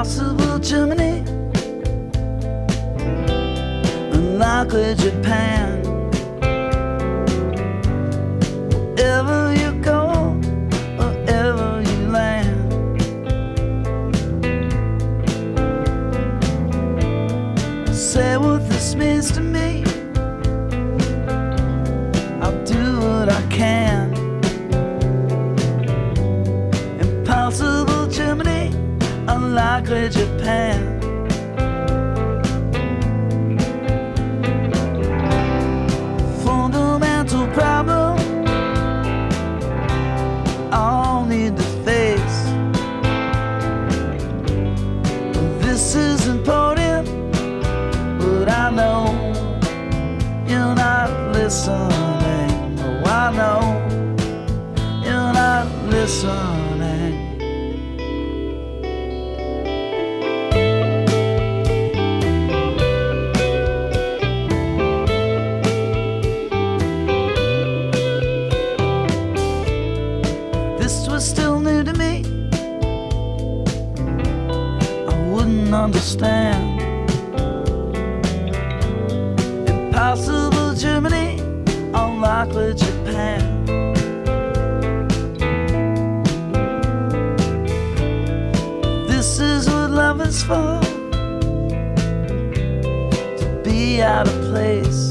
Impossible Germany, unlikely Japan. Wherever you go, wherever you land, say what this means to me. I'll do what I can. Impossible Germany, unlikely Japan. Fundamental problem I'll need to face. This is important, but I know you're not listening. Oh, I know you're not listening. This was still new to me, I wouldn't understand. Impossible Germany, unlikely Japan. This is what love is for, to be out of place,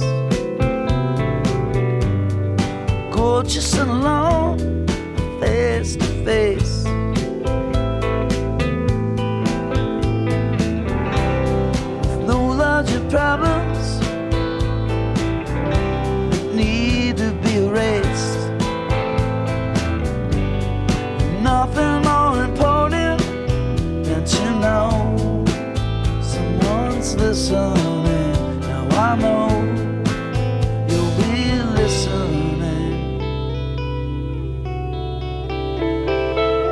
gorgeous and alone, face to face. With no larger problems that need to be erased. Nothing more important than to know someone's listening. Now I know you'll be listening.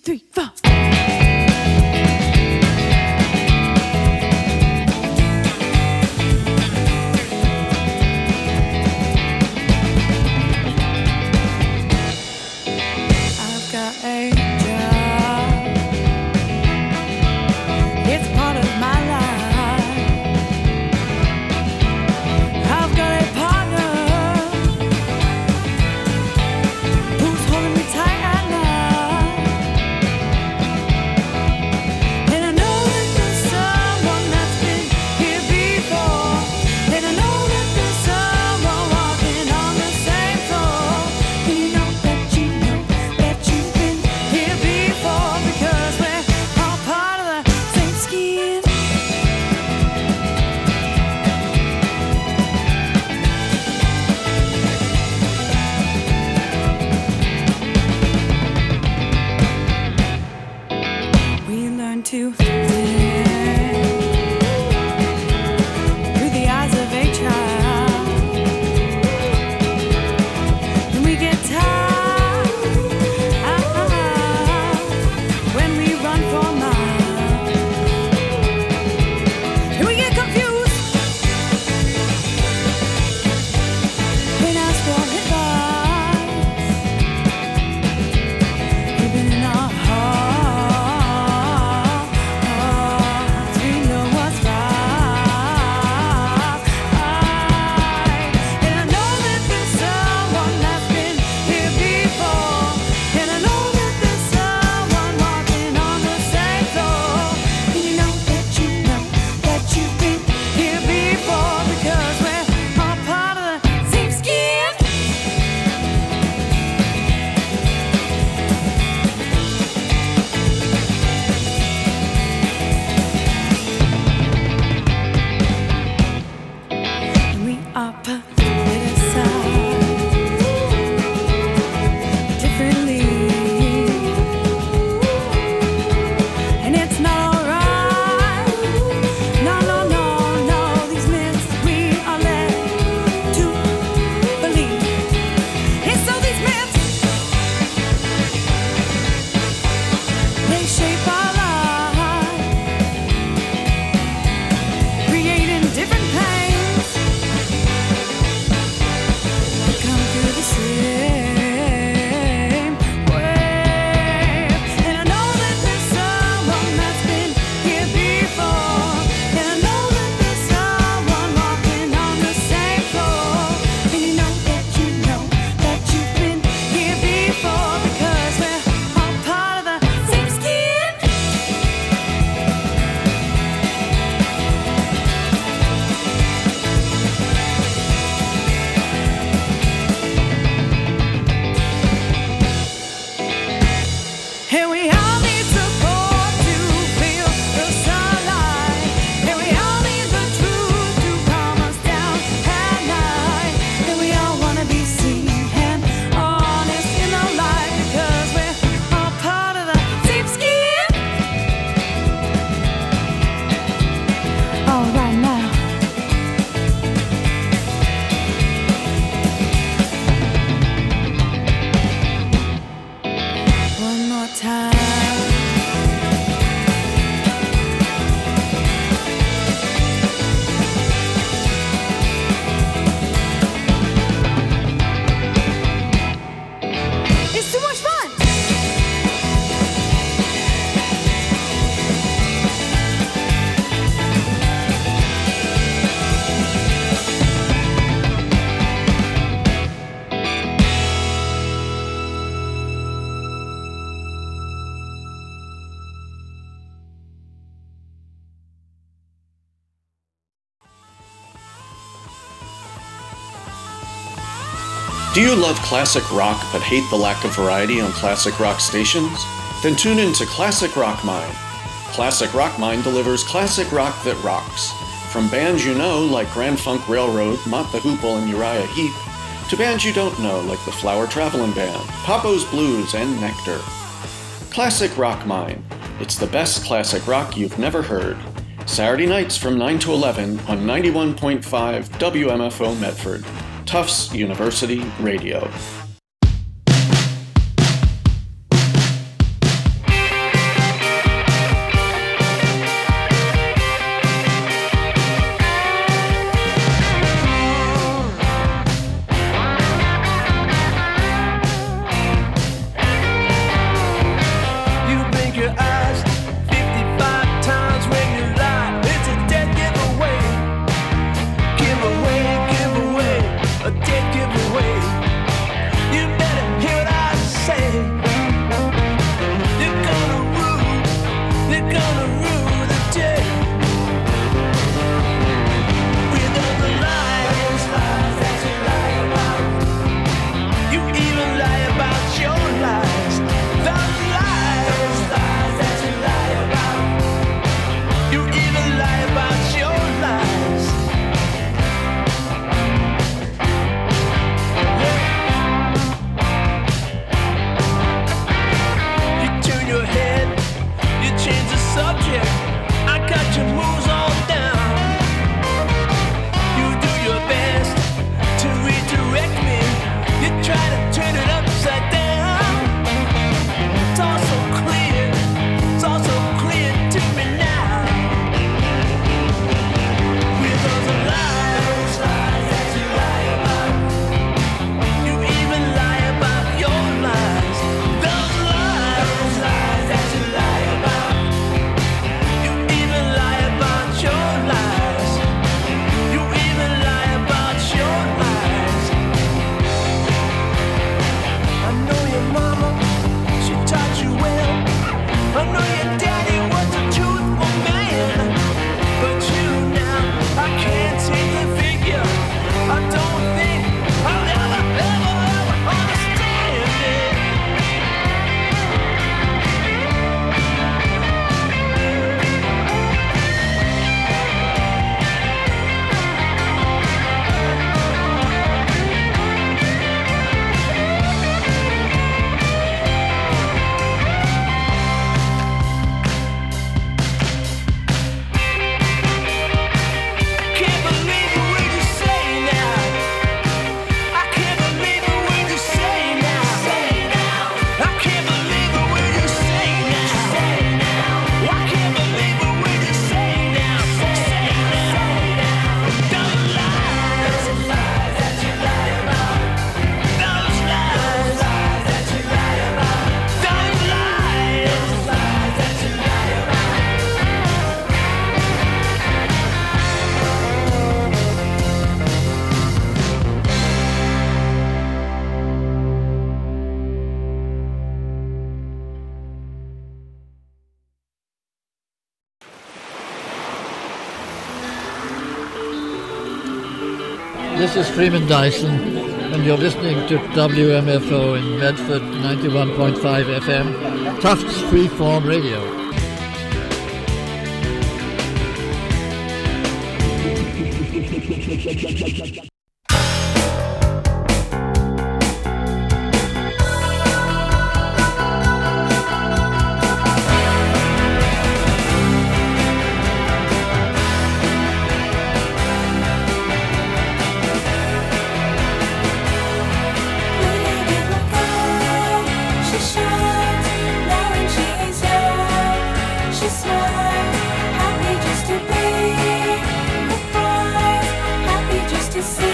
3, 4. Do you love classic rock but hate the lack of variety on classic rock stations? Then tune in to Classic Rock Mind. Classic Rock Mind delivers classic rock that rocks. From bands you know like Grand Funk Railroad, Mott the Hoople, and Uriah Heep, to bands you don't know like the Flower Traveling Band, Papo's Blues, and Nectar. Classic Rock Mind. It's the best classic rock you've never heard. Saturday nights from 9 to 11 on 91.5 WMFO Medford. Tufts University Radio. This is Freeman Dyson, and you're listening to WMFO in Medford, 91.5 FM, Tufts Freeform Radio. To see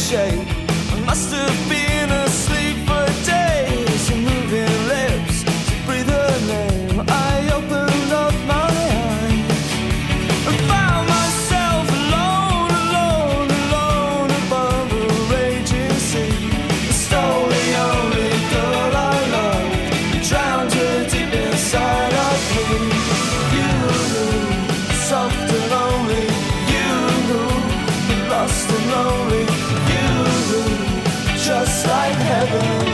shape. I must have been asleep for days. Moving lips to breathe her name. I opened up my eyes and found myself alone, alone, alone above a raging sea. Stole the only girl I loved, drowned her deep inside of me. You, soft and lonely, you, lost and lonely, you, just like heaven.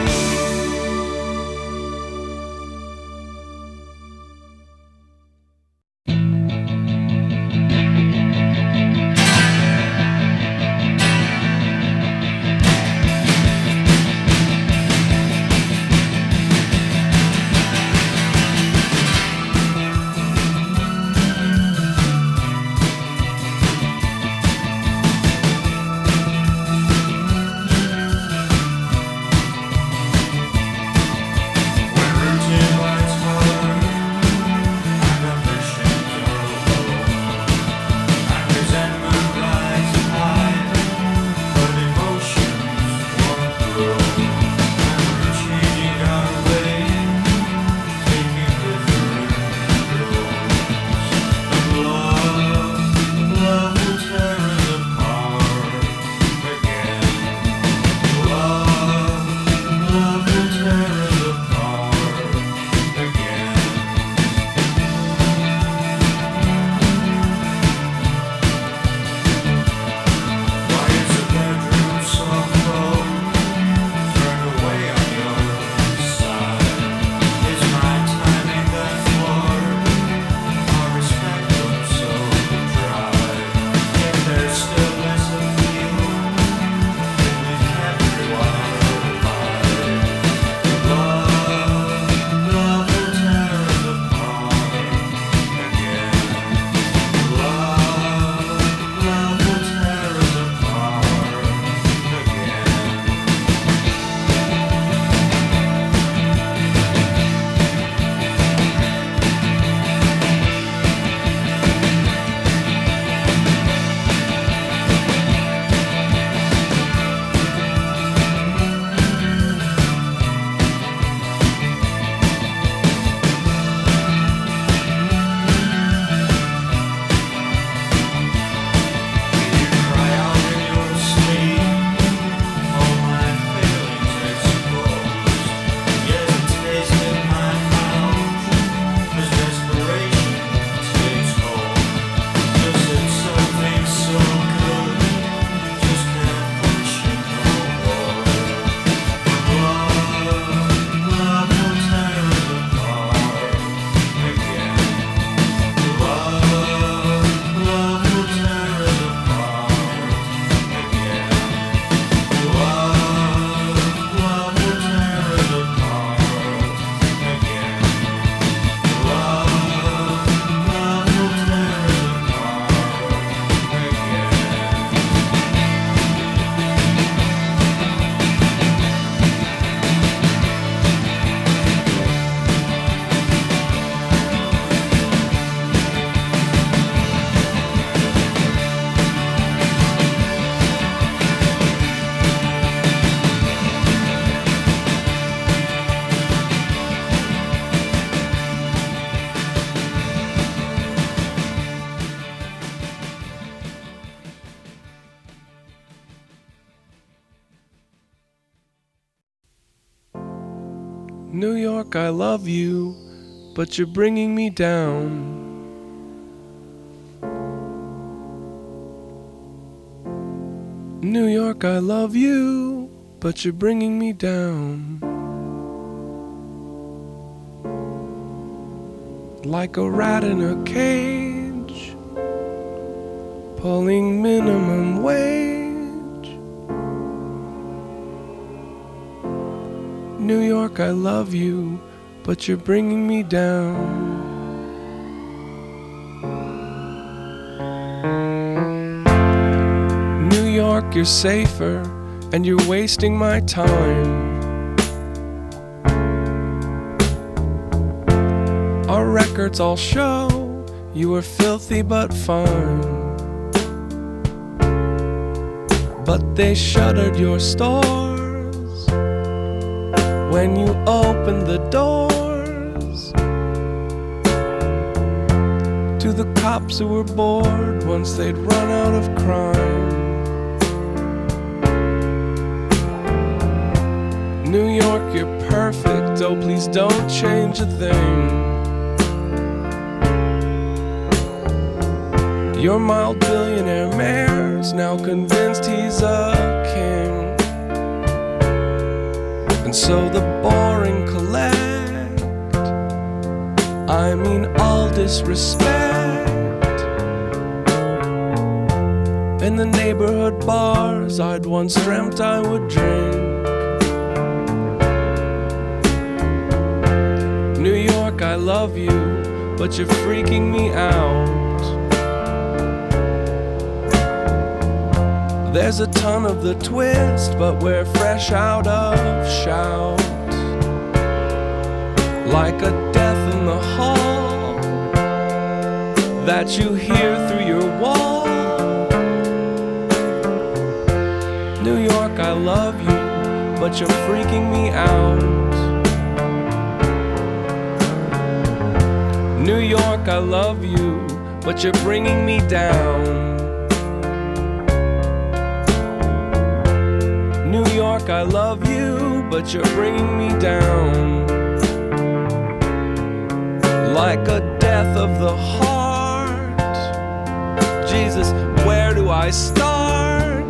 New York, I love you, but you're bringing me down. New York, I love you, but you're bringing me down. Like a rat in a cage, pulling minimum wage. New York, I love you, but you're bringing me down. New York, you're safer, and you're wasting my time. Our records all show you were filthy but fine. but they shuttered your stores when you opened the doors to the cops who were bored once they'd run out of crime. New York, you're perfect, oh please don't change a thing. Your mild billionaire mayor's now convinced he's a king, and so the boring collect, I mean all disrespect. In the neighborhood bars I'd once dreamt I would drink. New York, I love you, but you're freaking me out. There's a ton of the twist, but we're fresh out of shout. Like a death in the hall that you hear through your wall. New York, I love you, but you're freaking me out. New York, I love you, but you're bringing me down. New York, I love you, but you're bringing me down. Like a death of the heart. Jesus, where do I start?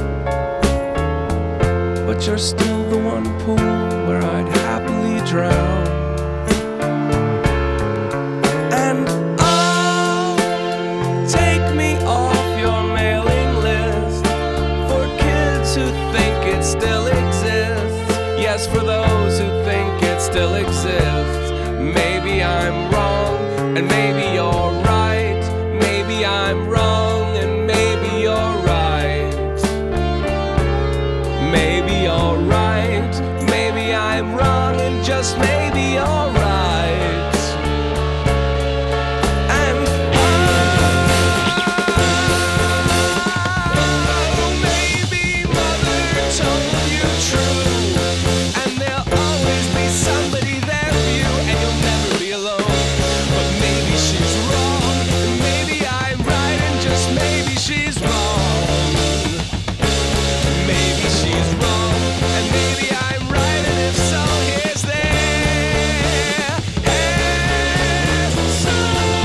But you're still the one pool where I'd happily drown. And oh, take me off your mailing list for kids who think it still exists. Yes, for those who think it still exists. Maybe I'm wrong, and maybe you're right. Maybe I'm wrong, and maybe you're right. Maybe you're right. Maybe I'm wrong, and just maybe you're right. And maybe mother told you true, and there'll always be somebody there for you, and you'll never be alone. But maybe she's wrong, and maybe I'm right, and just maybe she's wrong. Maybe she's wrong, and maybe I'm right, and if so, here's there. Here's so.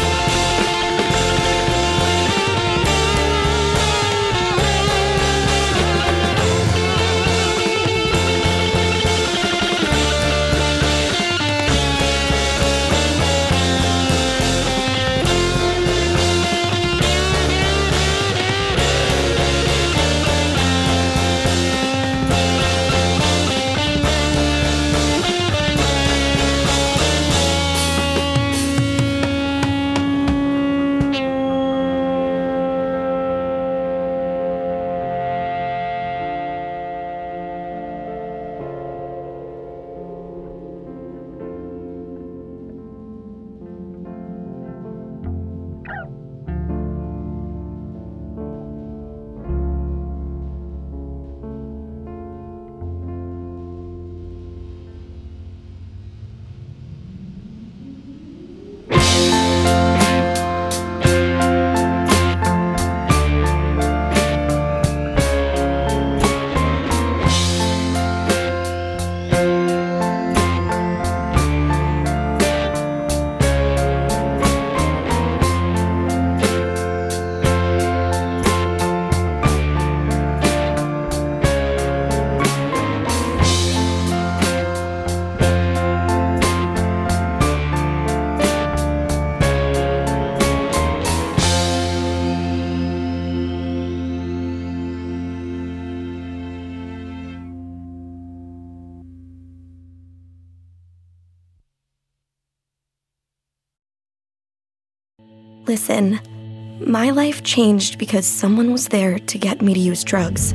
Listen, my life changed because someone was there to get me to use drugs.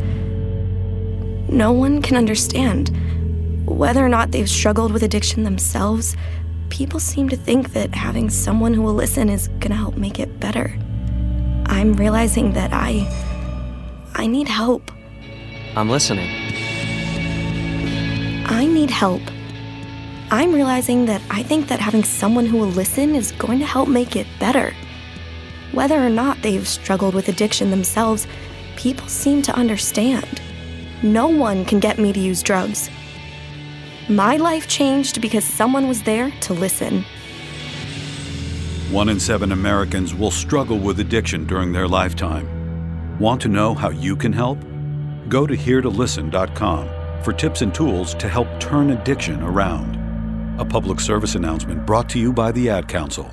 No one can understand. Whether or not they've struggled with addiction themselves, people seem to think that having someone who will listen is gonna help make it better. I'm realizing that I need help. I'm listening. I need help. I'm realizing that I think that having someone who will listen is going to help make it better. Whether or not they've struggled with addiction themselves, people seem to understand. No one can get me to use drugs. My life changed because someone was there to listen. 1 in 7 Americans will struggle with addiction during their lifetime. Want to know how you can help? Go to heretolisten.com for tips and tools to help turn addiction around. A public service announcement brought to you by the Ad Council.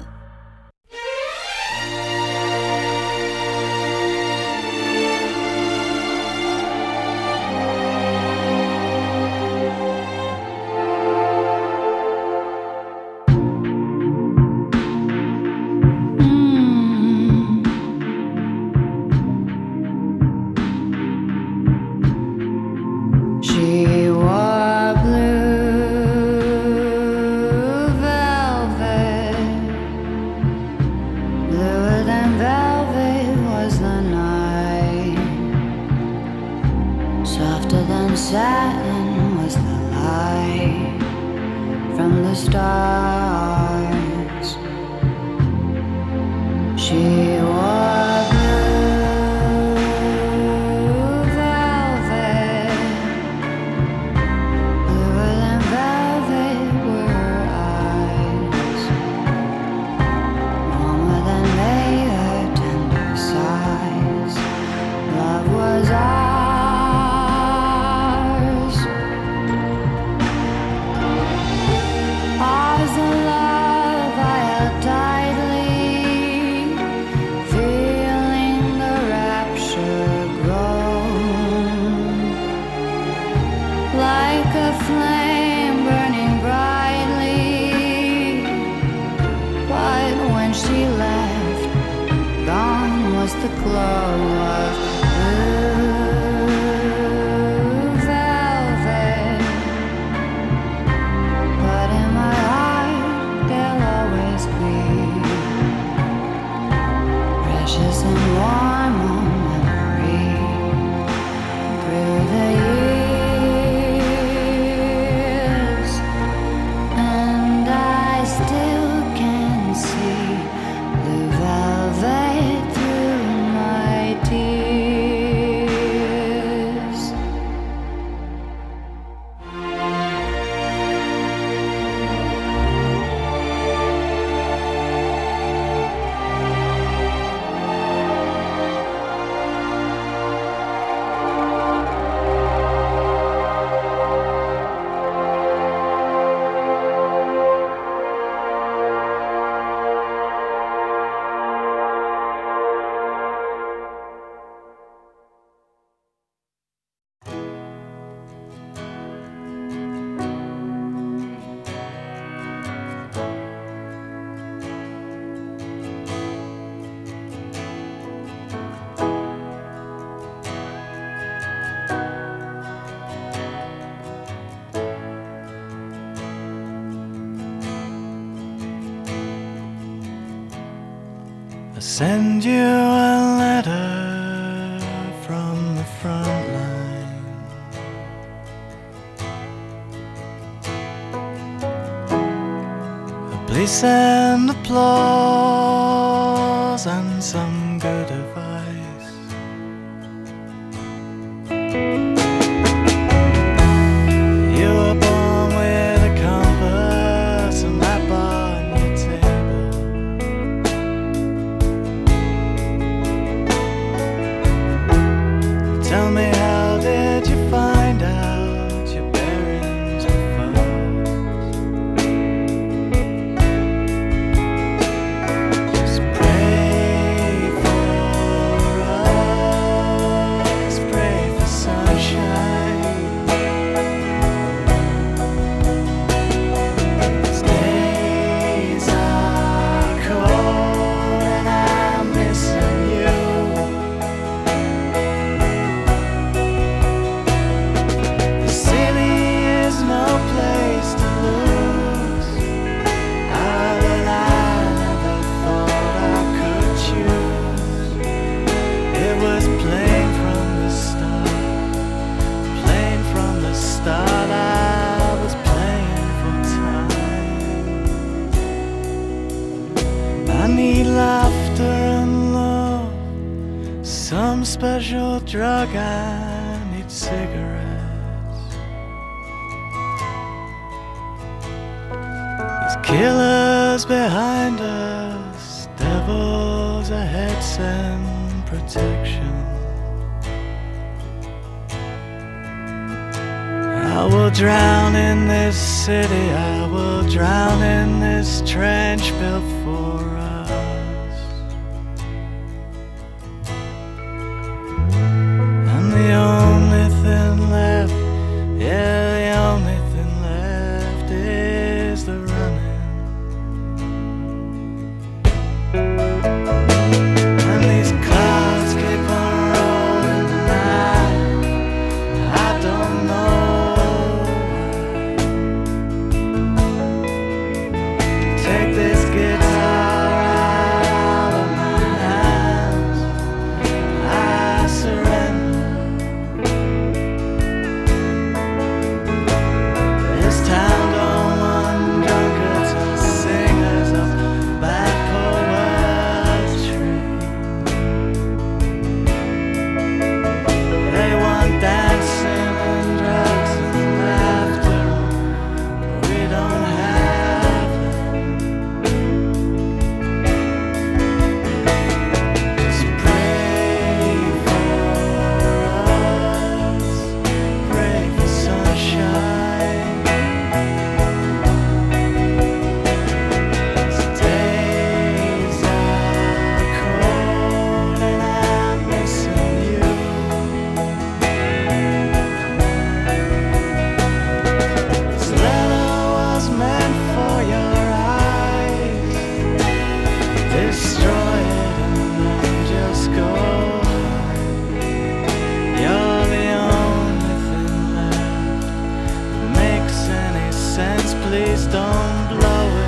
Send you a letter from the front line. Please send applause and some good advice. You were born with a compass and that bar on your table. Tell me, how did you find out your bearings were false? Just pray for need laughter and love, some special drug, I need cigarettes. There's killers behind us, devils ahead, send protection. I will drown in this city, I will drown in this trench built for us. And the only thing left, yeah, the only thing left is the running. And these clouds keep on rolling tonight, I don't know. Take this guitar out of my hands, I surrender. This town don't want drunkards or singers of bad poetry. They want dancing and drugs and laughter, but we don't have it. Just pray for us, pray for sunshine. These days are cold and I'm missing you. This letter was meant for your eyes. Destroy it and then just go hide. You're the only thing left that makes any sense. Please don't blow it.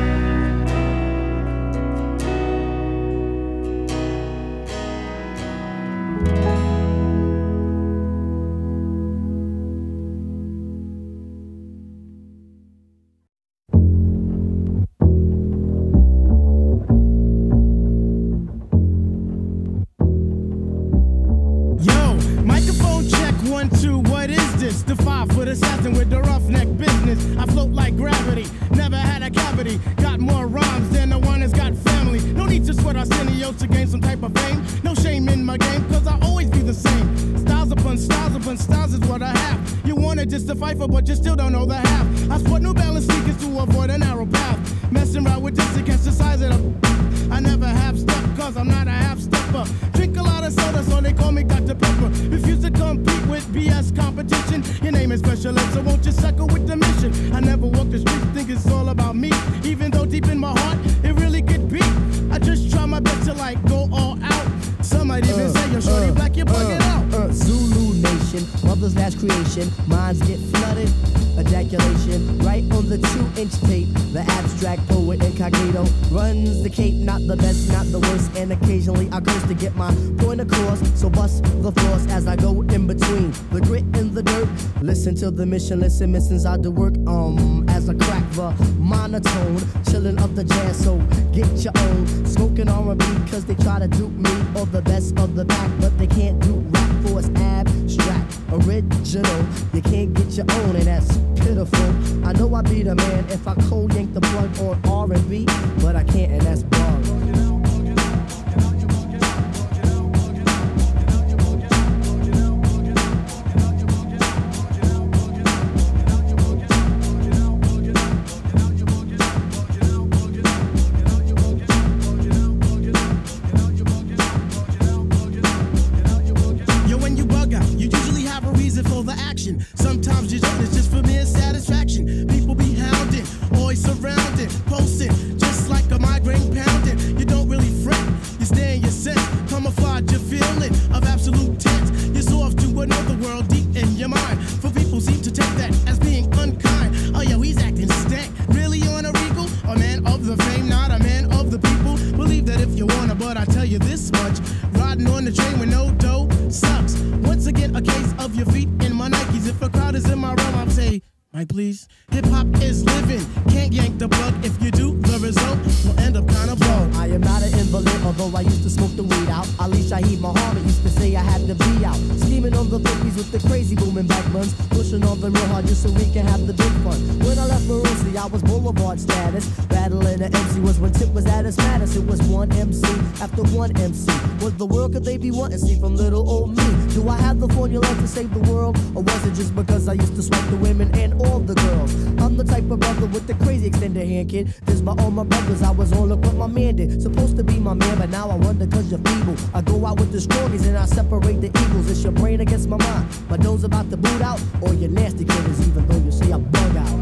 Yo, microphone check, 1, 2, what is this? The 5-foot assassin with the roughneck business. I float like gravity, never had a cavity. Got more rhymes than the one that's got family. No need to sweat Arsenio to gain some type of fame. No shame in my game, cause I always be the same. Styles upon styles is what I have. You wanted just to fight for, but you still don't know the half. I sport New Balance sneakers to avoid a narrow path. Messing around with this against the size of the I never have stuff, cause I'm not a half-stepper. Drink a lot of soda, so they call me Dr. Pepper. Refuse to compete with BS competition. Your name is Special Ed, so won't you suckle with the mission? I never walk the street, think it's all about me. Even though deep in my heart, it really could be. I just try my best to like go all out. Some might even say you're shorty black, you're bugging out. Zulu Nation, mother's last creation. Minds get flooded, ejaculation. Right on the 2-inch tape, the abstract poet incognito runs the cape, not the best, not the worst. And occasionally I curse to get my point across. So bust the floors as I go in between the grit and the dirt. Listen to the mission, listen, missions I do work as I crack the monotone, chilling up the jazz. So get your own smoking R&B, cause they try to dupe me or the best of the pack, but they can't do rap for it's abstract, original. You can't get your own, and that's pitiful. I know I be the man if I cold yank the plug on R&B, but I can't, and that's bug. Sometimes you don't, it's just for mere satisfaction. People be hounding, always surrounded, posting, just like a migraine pounding. You don't really fret, you stay in your sense, camouflage your feeling of absolute tense. You're so off to another world deep in your mind. For people seem to take that as being unkind. Oh yo, he's acting stank, really on a regal? A man of the fame, not a man of the people. Believe that if you wanna, but I tell you this much, riding on the train with no dough sucks. Once again, a case of your feet in my Nikes. If a crowd is in my realm, I'll say, Mike, please. Hip hop is living, can't yank the plug. If you do, the result will end up kind of blow. I am I used to smoke the weed out. Ali Shaheed Muhammad used to say I had to be out. Scheming on the 50s with the crazy booming back buns. Pushing on them real hard just so we can have the big fun. When I left Marossi, I was boulevard status. Battling the MC was when Tip was at its maddest. It was one MC after one MC. What the world could they be wanting? See from little old me. Do I have the formula to save the world? Or was it just because I used to swipe the women and all the girls? I'm the type of brother with the crazy extended hand, kid. This by all my brothers, I was on look what my man did. Supposed to be my man, but now I wonder cause you're feeble. I go out with the strongies and I separate the eagles. It's your brain against my mind. My nose about to boot out, or your nasty critters, even though you say I bug out.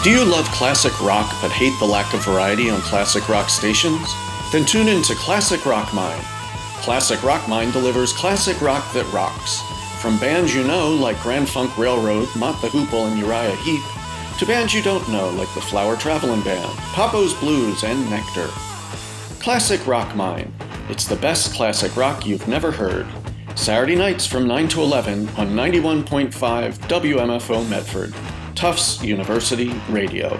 Do you love classic rock but hate the lack of variety on classic rock stations? Then tune in to Classic Rock Mine. Classic Rock Mine delivers classic rock that rocks. From bands you know like Grand Funk Railroad, Mott the Hoople, and Uriah Heep, to bands you don't know like the Flower Traveling Band, Papo's Blues, and Nectar. Classic Rock Mine. It's the best classic rock you've never heard. Saturday nights from 9 to 11 on 91.5 WMFO Medford, Tufts University Radio.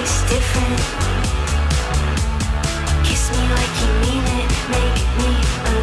Kiss me like you mean it, make me believe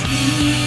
He